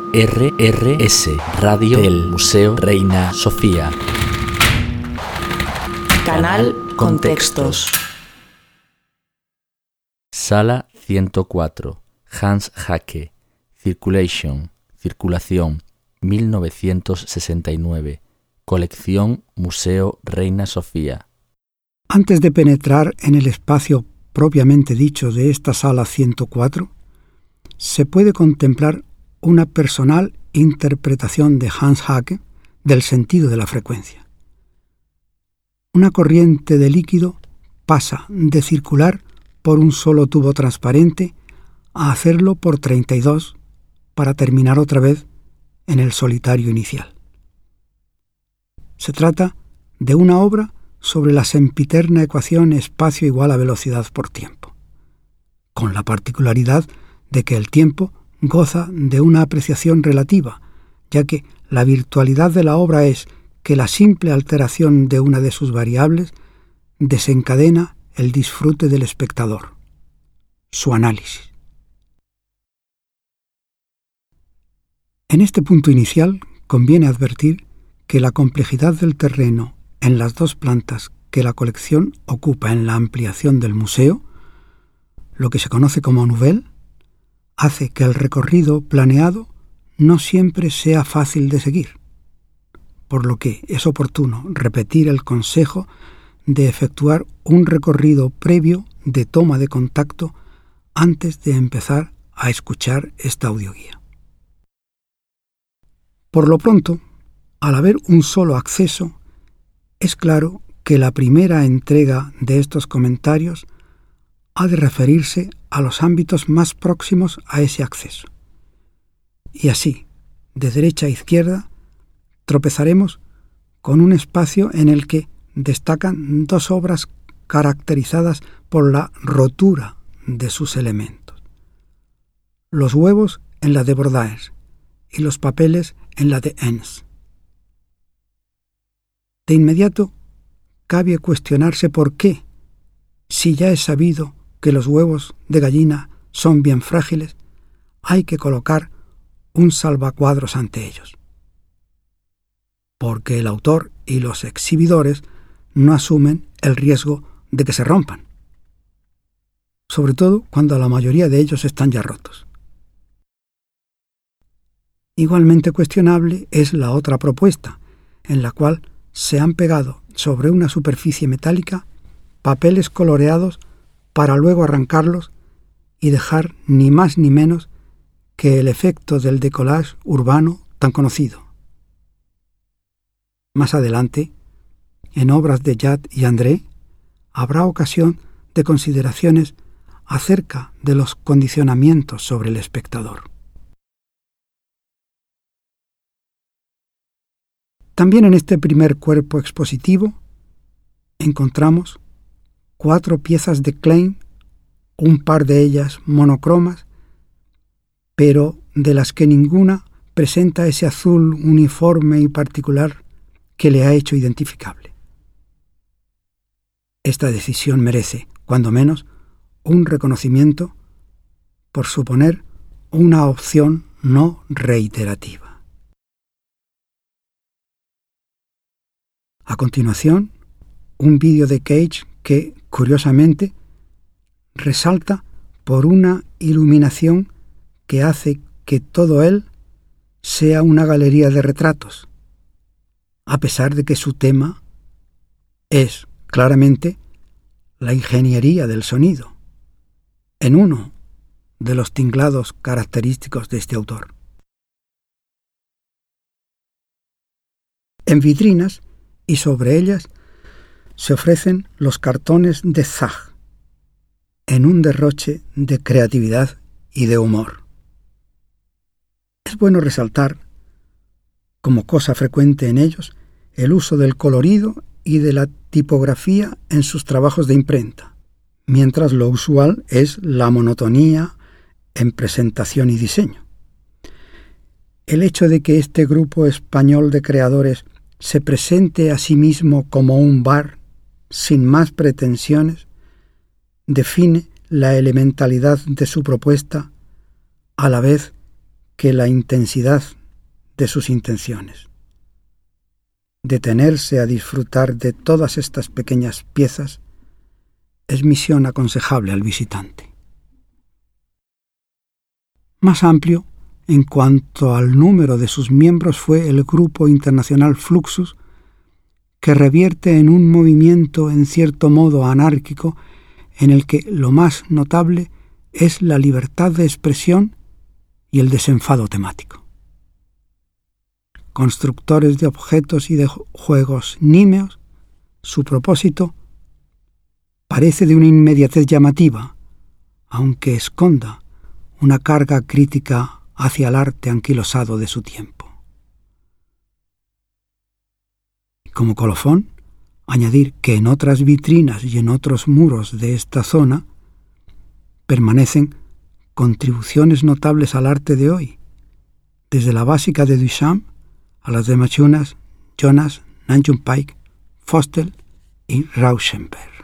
RRS, Radio del Museo Reina Sofía. Canal Contextos. Sala 104. Hans Haacke. Circulation. Circulación. 1969. Colección Museo Reina Sofía. Antes de penetrar en el espacio propiamente dicho de esta sala 104, se puede contemplar una personal interpretación de Hans Haacke del sentido de la frecuencia. Una corriente de líquido pasa de circular por un solo tubo transparente a hacerlo por 32 para terminar otra vez en el solitario inicial. Se trata de una obra sobre la sempiterna ecuación espacio igual a velocidad por tiempo, con la particularidad de que el tiempo goza de una apreciación relativa, ya que la virtualidad de la obra es que la simple alteración de una de sus variables desencadena el disfrute del espectador, su análisis. En este punto inicial conviene advertir que la complejidad del terreno en las dos plantas que la colección ocupa en la ampliación del museo, lo que se conoce como nouvelle, hace que el recorrido planeado no siempre sea fácil de seguir, por lo que es oportuno repetir el consejo de efectuar un recorrido previo de toma de contacto antes de empezar a escuchar esta audioguía. Por lo pronto, al haber un solo acceso, es claro que la primera entrega de estos comentarios ha de referirse a los ámbitos más próximos a ese acceso. Y así, de derecha a izquierda, tropezaremos con un espacio en el que destacan dos obras caracterizadas por la rotura de sus elementos. Los huevos en la de Bordaers y los papeles en la de Enns. De inmediato, cabe cuestionarse por qué, si ya es sabido que los huevos de gallina son bien frágiles, hay que colocar un salvacuadros ante ellos. Porque el autor y los exhibidores no asumen el riesgo de que se rompan, sobre todo cuando la mayoría de ellos están ya rotos. Igualmente cuestionable es la otra propuesta, en la cual se han pegado sobre una superficie metálica papeles coloreados para luego arrancarlos y dejar ni más ni menos que el efecto del décollage urbano tan conocido. Más adelante, en obras de Jad y André, habrá ocasión de consideraciones acerca de los condicionamientos sobre el espectador. También en este primer cuerpo expositivo encontramos 4 piezas de Klein, un par de ellas monocromas, pero de las que ninguna presenta ese azul uniforme y particular que le ha hecho identificable. Esta decisión merece, cuando menos, un reconocimiento por suponer una opción no reiterativa. A continuación, un vídeo de Cage que, curiosamente, resalta por una iluminación que hace que todo él sea una galería de retratos, a pesar de que su tema es, claramente, la ingeniería del sonido, en uno de los tinglados característicos de este autor. En vitrinas y sobre ellas se ofrecen los cartones de Zach, en un derroche de creatividad y de humor. Es bueno resaltar, como cosa frecuente en ellos, el uso del colorido y de la tipografía en sus trabajos de imprenta, mientras lo usual es la monotonía en presentación y diseño. El hecho de que este grupo español de creadores se presente a sí mismo como un bar sin más pretensiones, define la elementalidad de su propuesta, a la vez que la intensidad de sus intenciones. Detenerse a disfrutar de todas estas pequeñas piezas es misión aconsejable al visitante. Más amplio, en cuanto al número de sus miembros, fue el grupo internacional Fluxus, que revierte en un movimiento en cierto modo anárquico en el que lo más notable es la libertad de expresión y el desenfado temático. Constructores de objetos y de juegos nímeos, su propósito parece de una inmediatez llamativa, aunque esconda una carga crítica hacia el arte anquilosado de su tiempo. Como colofón, añadir que en otras vitrinas y en otros muros de esta zona permanecen contribuciones notables al arte de hoy, desde la básica de Duchamp a las de Machunas, Jonas, Nanjum Paik, Fostel y Rauschenberg.